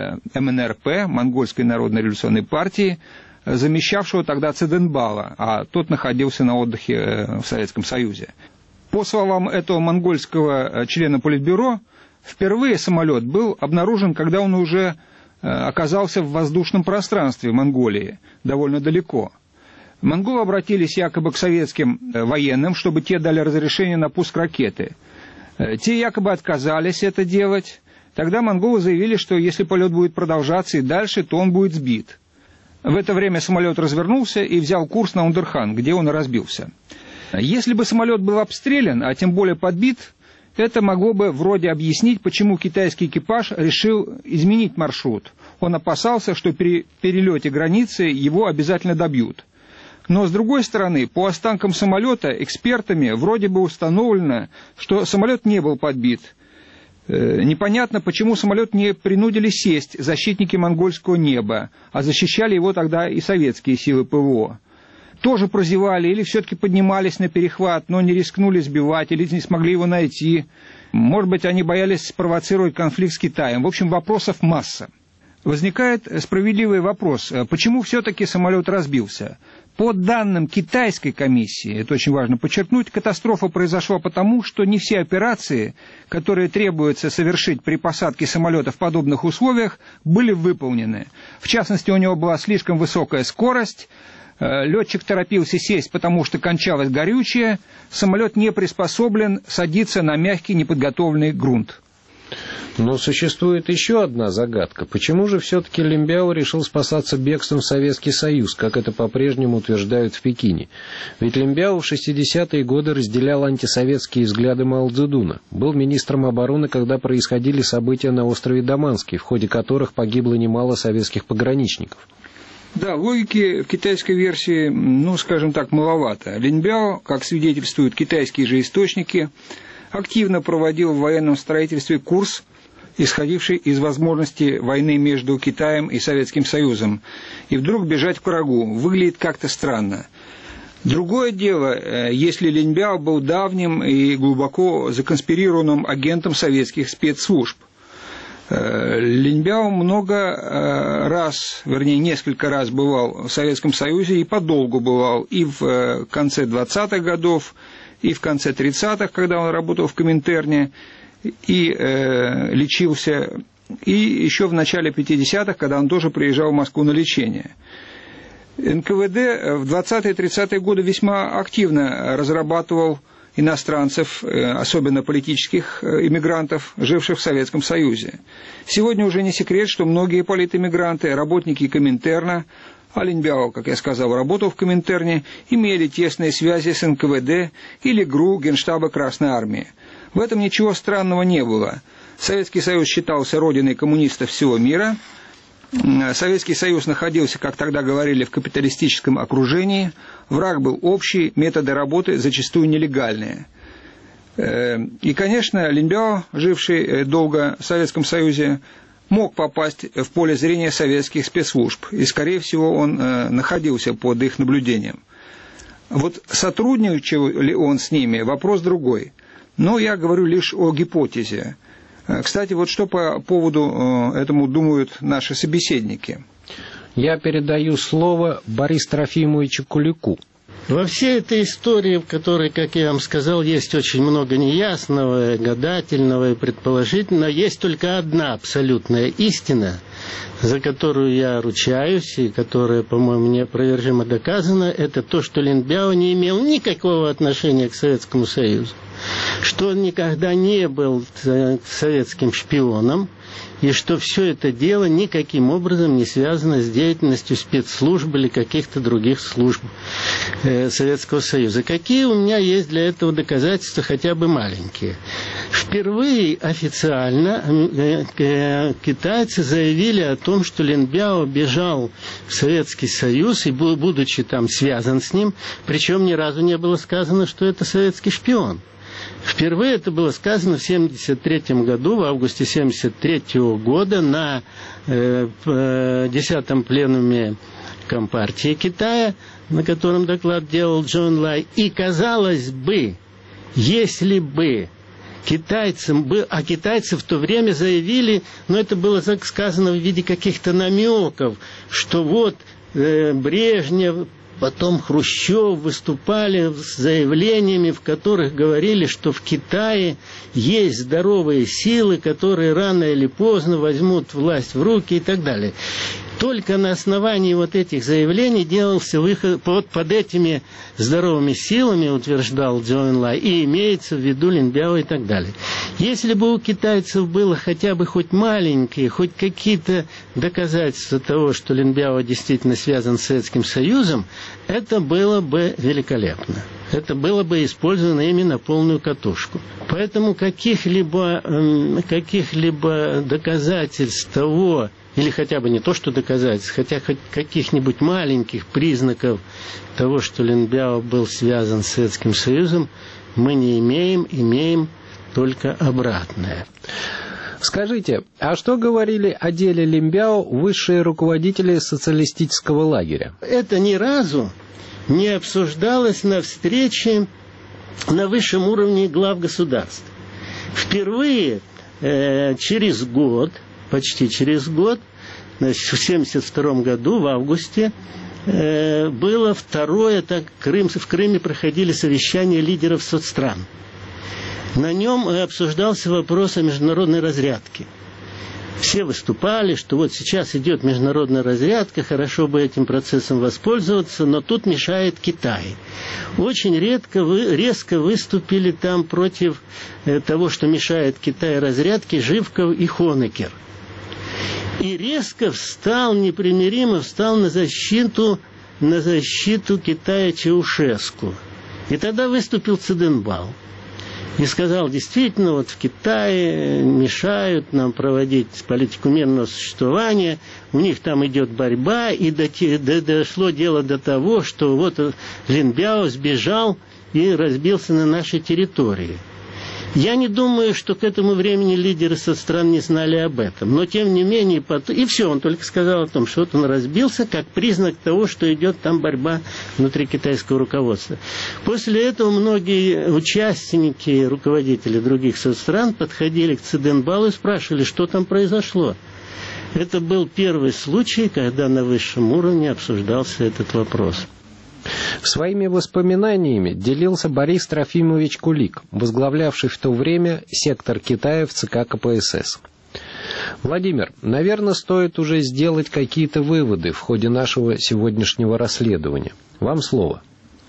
МНРП, Монгольской народной революционной партии, замещавшего тогда Циденбала, а тот находился на отдыхе в Советском Союзе. По словам этого монгольского члена Политбюро, впервые самолет был обнаружен, когда он уже оказался в воздушном пространстве Монголии, довольно далеко. Монголы обратились якобы к советским военным, чтобы те дали разрешение на пуск ракеты. Те якобы отказались это делать. Тогда монголы заявили, что если полет будет продолжаться и дальше, то он будет сбит. В это время самолет развернулся и взял курс на Ундерхан, где он и разбился. Если бы самолет был обстрелян, а тем более подбит, это могло бы вроде объяснить, почему китайский экипаж решил изменить маршрут. Он опасался, что при перелете границы его обязательно добьют. Но, с другой стороны, по останкам самолета экспертами вроде бы установлено, что самолет не был подбит. Непонятно, почему самолет не принудили сесть защитники монгольского неба, а защищали его тогда и советские силы ПВО. Тоже прозевали или все-таки поднимались на перехват, но не рискнули сбивать или не смогли его найти. Может быть, они боялись спровоцировать конфликт с Китаем. В общем, вопросов масса. Возникает справедливый вопрос, почему все-таки самолет разбился? По данным китайской комиссии, это очень важно подчеркнуть, катастрофа произошла потому, что не все операции, которые требуется совершить при посадке самолета в подобных условиях, были выполнены. В частности, у него была слишком высокая скорость, летчик торопился сесть, потому что кончалось горючее, самолет не приспособлен садиться на мягкий неподготовленный грунт.
Но существует еще одна загадка. Почему же все-таки Линьбяо решил спасаться бегством в Советский Союз, как это по-прежнему утверждают в Пекине? Ведь Линьбяо в 60-е годы разделял антисоветские взгляды Мао Цзэдуна. Был министром обороны, когда происходили события на острове Даманский, в ходе которых погибло немало советских пограничников.
Да, логики в китайской версии, скажем так, маловато. Линьбяо, как свидетельствуют китайские же источники, активно проводил в военном строительстве курс, исходивший из возможности войны между Китаем и Советским Союзом, и вдруг бежать к врагу выглядит как-то странно. Другое дело, если Линьбяо был давним и глубоко законспирированным агентом советских спецслужб. Линьбяо несколько раз бывал в Советском Союзе и подолгу бывал и в конце 20-х годов, и в конце 30-х, когда он работал в Коминтерне, и лечился, и еще в начале 50-х, когда он тоже приезжал в Москву на лечение. НКВД в 20-е и 30-е годы весьма активно разрабатывал иностранцев, особенно политических иммигрантов, живших в Советском Союзе. Сегодня уже не секрет, что многие политэмигранты, работники Коминтерна, а Линьбяо, как я сказал, работал в Коминтерне, имели тесные связи с НКВД или ГРУ Генштаба Красной Армии. В этом ничего странного не было. Советский Союз считался родиной коммунистов всего мира. Советский Союз находился, как тогда говорили, в капиталистическом окружении. Враг был общий, методы работы зачастую нелегальные. И, конечно, Линьбяо, живший долго в Советском Союзе, мог попасть в поле зрения советских спецслужб, и, скорее всего, он находился под их наблюдением. Вот сотрудничал ли он с ними, вопрос другой. Но я говорю лишь о гипотезе. Кстати, вот что по поводу этому думают наши собеседники.
Я передаю слово Борису Трофимовичу Кулику.
Во всей этой истории, в которой, как я вам сказал, есть очень много неясного, гадательного и предположительного, есть только одна абсолютная истина, за которую я ручаюсь, и которая, по-моему, неопровержимо доказана, это то, что Лин Биао не имел никакого отношения к Советскому Союзу, что он никогда не был советским шпионом, и что все это дело никаким образом не связано с деятельностью спецслужб или каких-то других служб Советского Союза. Какие у меня есть для этого доказательства, хотя бы маленькие? Впервые официально китайцы заявили о том, что Лин Биао бежал в Советский Союз и, будучи там связан с ним, причем ни разу не было сказано, что это советский шпион. Впервые это было сказано в 1973 году, в августе 1973 года, на 10-м пленуме Компартии Китая, на котором доклад делал Джон Лай. И, казалось бы, если бы китайцам, а китайцы в то время заявили, но это было сказано в виде каких-то намеков, что вот Брежнев, потом Хрущев выступали с заявлениями, в которых говорили, что в Китае есть здоровые силы, которые рано или поздно возьмут власть в руки и так далее. Только на основании вот этих заявлений делался выход под этими здоровыми силами, утверждал Цзяо Энлай, и имеется в виду Лин Биао и так далее. Если бы у китайцев было хотя бы хоть маленькие, хоть какие-то доказательства того, что Лин Биао действительно связан с Советским Союзом, это было бы великолепно. Это было бы использовано именно на полную катушку. Поэтому каких-либо доказательств того, или хотя бы не то, что доказательств, хотя хоть каких-нибудь маленьких признаков того, что Лин Биао был связан с Советским Союзом, мы не имеем только обратное.
Скажите, а что говорили о деле Лин Биао высшие руководители социалистического лагеря?
Это ни разу не обсуждалось на встрече на высшем уровне глав государств. Впервые через год, почти через год, значит, в 1972 году, в августе, было второе, в Крыме проходили совещания лидеров соцстран. На нем обсуждался вопрос о международной разрядке. Все выступали, что вот сейчас идет международная разрядка, хорошо бы этим процессом воспользоваться, но тут мешает Китай. Очень резко выступили там против того, что мешает Китаю разрядке, Живков и Хонекер. И резко непримиримо встал на защиту Китая Чаушеску. И тогда выступил Цзиньбао. И сказал, действительно, вот в Китае мешают нам проводить политику мирного существования, у них там идет борьба, и дошло дело до того, что вот Лин Биао сбежал и разбился на нашей территории. Я не думаю, что к этому времени лидеры соцстран не знали об этом. Но, тем не менее, и все, он только сказал о том, что вот он разбился, как признак того, что идет там борьба внутри китайского руководства. После этого многие участники, руководители других соцстран подходили к Цзиньбао и спрашивали, что там произошло. Это был первый случай, когда на высшем уровне обсуждался этот вопрос.
Своими воспоминаниями делился Борис Трофимович Кулик, возглавлявший в то время сектор Китая в ЦК КПСС. Владимир, наверное, стоит уже сделать какие-то выводы в ходе нашего сегодняшнего расследования. Вам слово.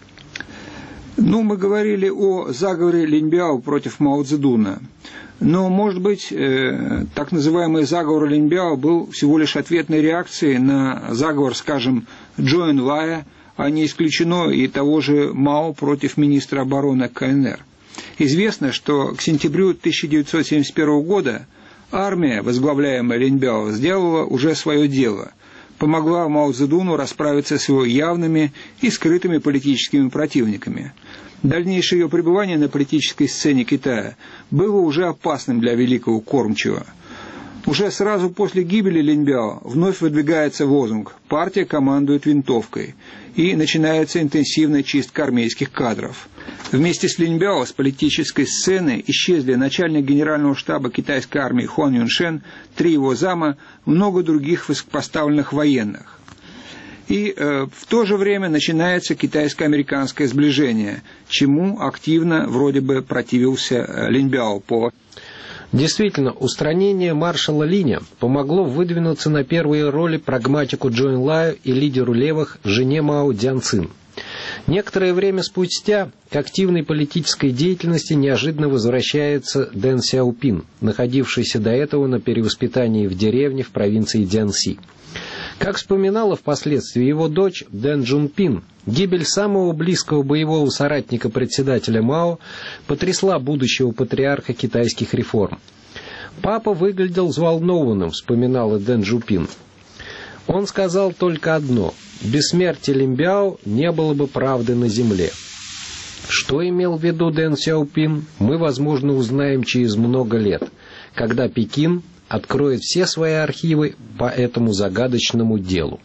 Мы говорили о заговоре Лин Биао против Мао Цзэдуна. Но, может быть, так называемый заговор Лин Биао был всего лишь ответной реакцией на заговор, скажем, Цзяо Энлая, а не исключено и того же Мао против министра обороны КНР. Известно, что к сентябрю 1971 года армия, возглавляемая Лин Биао, сделала уже свое дело, помогла Мао Цзэдуну расправиться с его явными и скрытыми политическими противниками. Дальнейшее ее пребывание на политической сцене Китая было уже опасным для великого кормчего. Уже сразу после гибели Линьбяо вновь выдвигается лозунг «Партия командует винтовкой», и начинается интенсивная чистка армейских кадров. Вместе с Линьбяо с политической сцены исчезли начальник генерального штаба китайской армии Хуан Юншен, 3 его зама, много других высокопоставленных военных. И в то же время начинается китайско-американское сближение, чему активно вроде бы противился Линьбяо по...
Действительно, устранение маршала Линя помогло выдвинуться на первые роли прагматику Чжоу Энлаю и лидеру левых жене Мао Цзяньцин. Некоторое время спустя к активной политической деятельности неожиданно возвращается Дэн Сяопин, находившийся до этого на перевоспитании в деревне в провинции Цзянси. Как вспоминала впоследствии его дочь Дэн Джунпин, гибель самого близкого боевого соратника председателя Мао потрясла будущего патриарха китайских реформ. «Папа выглядел взволнованным», — вспоминала Дэн Джунпин. «Он сказал только одно: без смерти Линьбяо не было бы правды на земле». Что имел в виду Дэн Сяопин, мы, возможно, узнаем через много лет, когда Пекин откроет все свои архивы по этому загадочному делу.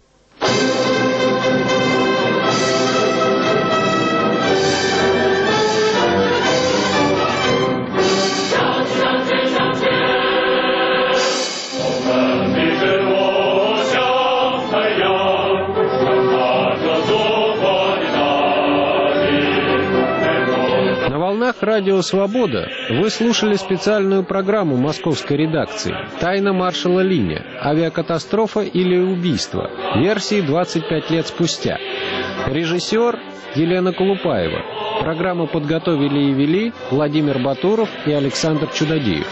Радио «Свобода» вы слушали специальную программу московской редакции «Тайна маршала Линя. Авиакатастрофа или убийство. Версии 25 лет спустя». Режиссер Елена Колупаева. Программу подготовили и вели Владимир Батуров и Александр Чудодеев.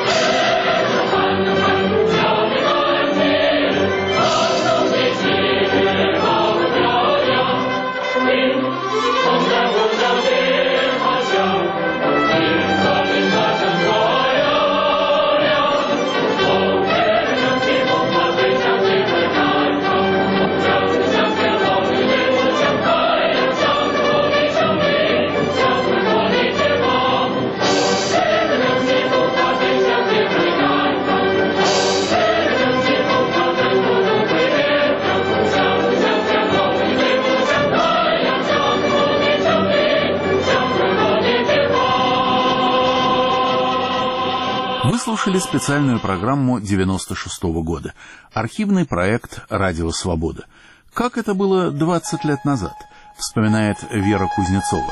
Вы слушали специальную программу 96-го года, архивный проект «Радио Свобода». Как это было 20 лет назад, вспоминает Вера Кузнецова.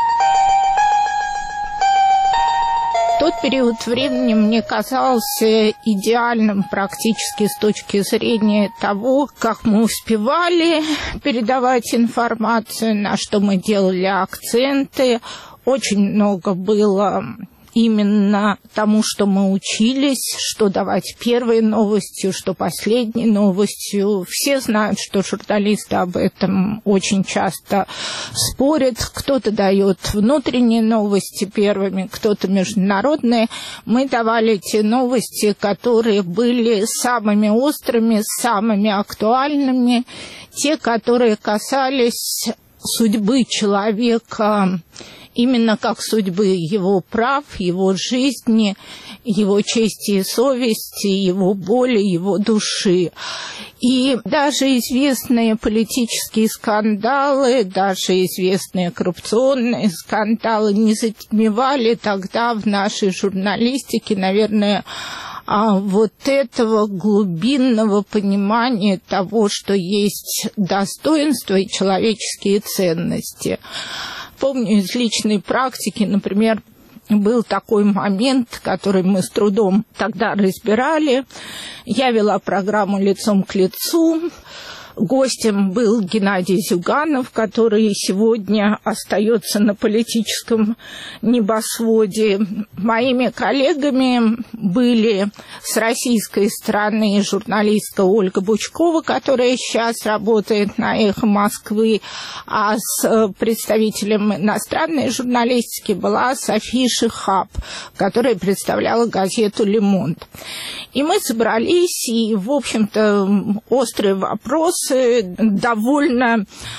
Тот период времени мне казался идеальным практически с точки зрения того, как мы успевали передавать информацию, на что мы делали акценты. Очень много было именно тому, что мы учились, что давать первой новостью, что последней новостью. Все знают, что журналисты об этом очень часто спорят. Кто-то дает внутренние новости первыми, кто-то международные. Мы давали те новости, которые были самыми острыми, самыми актуальными, те, которые касались судьбы человека, именно как судьбы его прав, его жизни, его чести и совести, его боли, его души. И даже известные политические скандалы, даже известные коррупционные скандалы не затмевали тогда в нашей журналистике, наверное, вот этого глубинного понимания того, что есть достоинство и человеческие ценности. Помню из личной практики, например, был такой момент, который мы с трудом тогда разбирали. Я вела программу «Лицом к лицу». Гостем был Геннадий Зюганов, который сегодня остается на политическом небосводе. Моими коллегами были с российской стороны журналистка Ольга Бучкова, которая сейчас работает на «Эхо Москвы», а с представителем иностранной журналистики была София Шихаб, которая представляла газету «Le Monde». И мы собрались, и, в общем-то, острые вопросы, довольно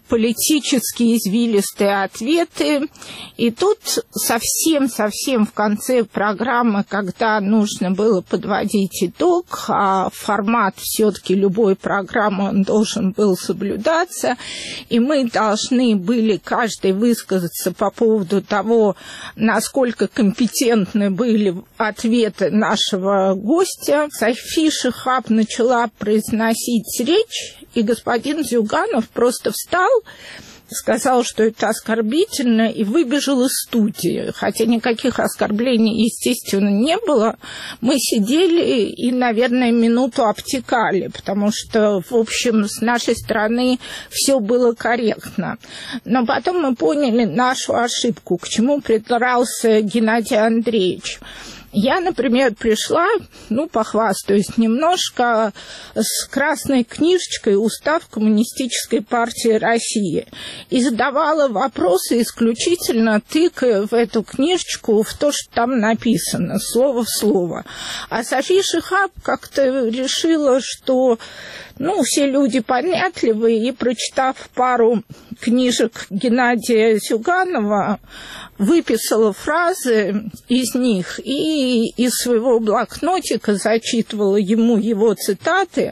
политически извилистые ответы. И тут совсем в конце программы, когда нужно было подводить итог, а формат все-таки любой программы он должен был соблюдаться, и мы должны были каждый высказаться по поводу того, насколько компетентны были ответы нашего гостя. Софи Шихаб начала произносить речь, и господин Зюганов просто встал, сказал, что это оскорбительно, и выбежал из студии. Хотя никаких оскорблений, естественно, не было. Мы сидели и, наверное, минуту обтекали, потому что, в общем, с нашей стороны все было корректно. Но потом мы поняли нашу ошибку, к чему придрался Геннадий Андреевич. Я, например, пришла, похвастаюсь немножко, с красной книжечкой «Устав Коммунистической партии России» и задавала вопросы, исключительно тыкая в эту книжечку в то, что там написано, слово в слово. А Софи Шихаб как-то решила, что все люди понятливые, и, прочитав пару книжек Геннадия Зюганова, выписала фразы из них и из своего блокнотика зачитывала ему его цитаты.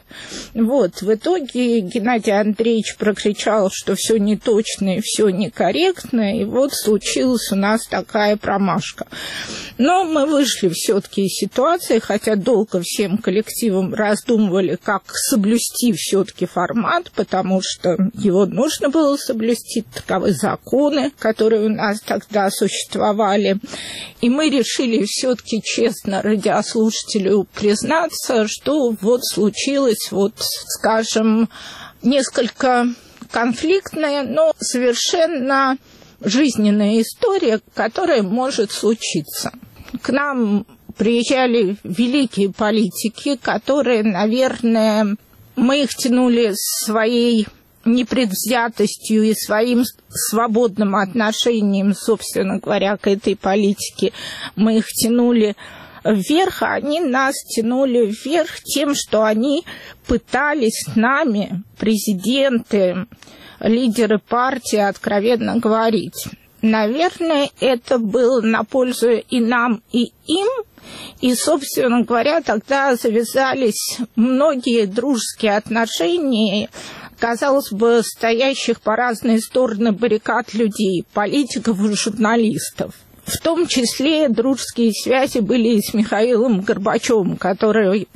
В итоге Геннадий Андреевич прокричал, что все неточно и все некорректно, и случилась у нас такая промашка. Но мы вышли все-таки из ситуации, хотя долго всем коллективом раздумывали, как соблюсти все-таки формат, потому что его нужно было соблюсти, таковы законы, которые у нас тогда существовали. И мы решили все-таки честно радиослушателю признаться, что случилось, скажем, несколько конфликтная, но совершенно жизненная история, которая может случиться. К нам приезжали великие политики, которые, наверное, мы их тянули своей непредвзятостью и своим свободным отношением, собственно говоря, к этой политике. Мы их тянули вверх, а они нас тянули вверх тем, что они пытались с нами, президенты, лидеры партии, откровенно говорить. Наверное, это было на пользу и нам, и им. И, собственно говоря, тогда завязались многие дружеские отношения, казалось бы, стоящих по разные стороны баррикад людей, политиков и журналистов. В том числе дружеские связи были и с Михаилом Горбачевым, который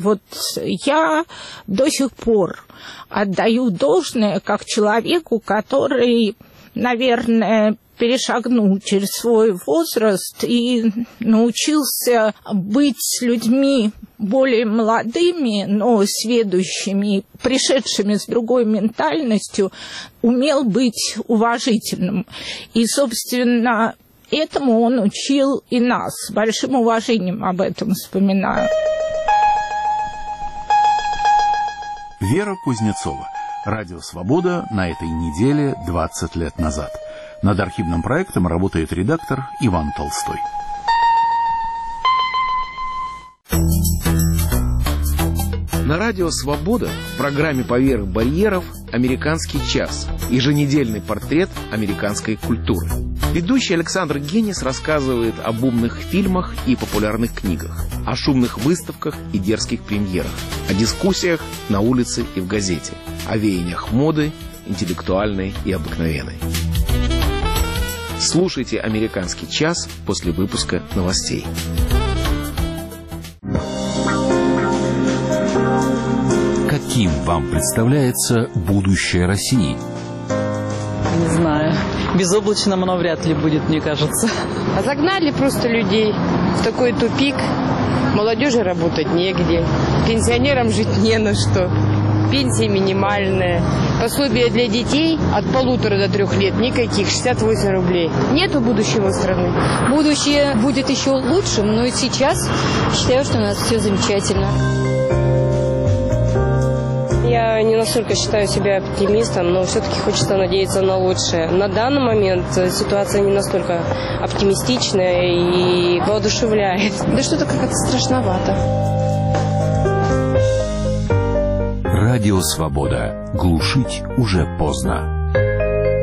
я до сих пор отдаю должное как человеку, который, наверное, перешагнул через свой возраст и научился быть с людьми более молодыми, но сведущими, пришедшими с другой ментальностью, умел быть уважительным. И, собственно, этому он учил и нас. С большим уважением об этом вспоминаю.
Вера Кузнецова. Радио «Свобода» на этой неделе 20 лет назад. Над архивным проектом работает редактор Иван Толстой.
На радио «Свобода» в программе «Поверх барьеров» «Американский час» – еженедельный портрет американской культуры. Ведущий Александр Генис рассказывает об умных фильмах и популярных книгах, о шумных выставках и дерзких премьерах, о дискуссиях на улице и в газете, о веяниях моды, интеллектуальной и обыкновенной. Слушайте «Американский час» после выпуска новостей.
Каким вам представляется будущее России?
Не знаю. Безоблачным оно вряд ли будет, мне кажется.
А загнали просто людей в такой тупик. Молодежи работать негде. Пенсионерам жить не на что. Пенсия минимальная. Пособие для детей от 1,5 до 3 лет никаких, 68 рублей. Нету будущего страны.
Будущее будет еще лучшим, но и сейчас считаю, что у нас все замечательно.
Я не настолько считаю себя оптимистом, но все-таки хочется надеяться на лучшее. На данный момент ситуация не настолько оптимистичная и воодушевляет. Да что-то как-то страшновато.
Радио «Свобода». Глушить уже поздно.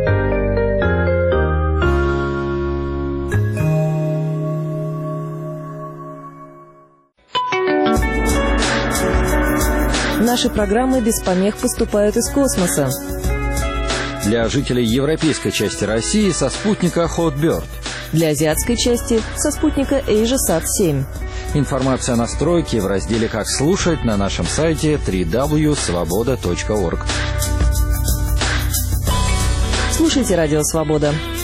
Наши программы без помех поступают из космоса.
Для жителей европейской части России со спутника Hotbird.
Для азиатской части со спутника AsiaSat-7.
Информация о настройке в разделе «Как слушать» на нашем сайте www.svoboda.org.
Слушайте «Радио Свобода».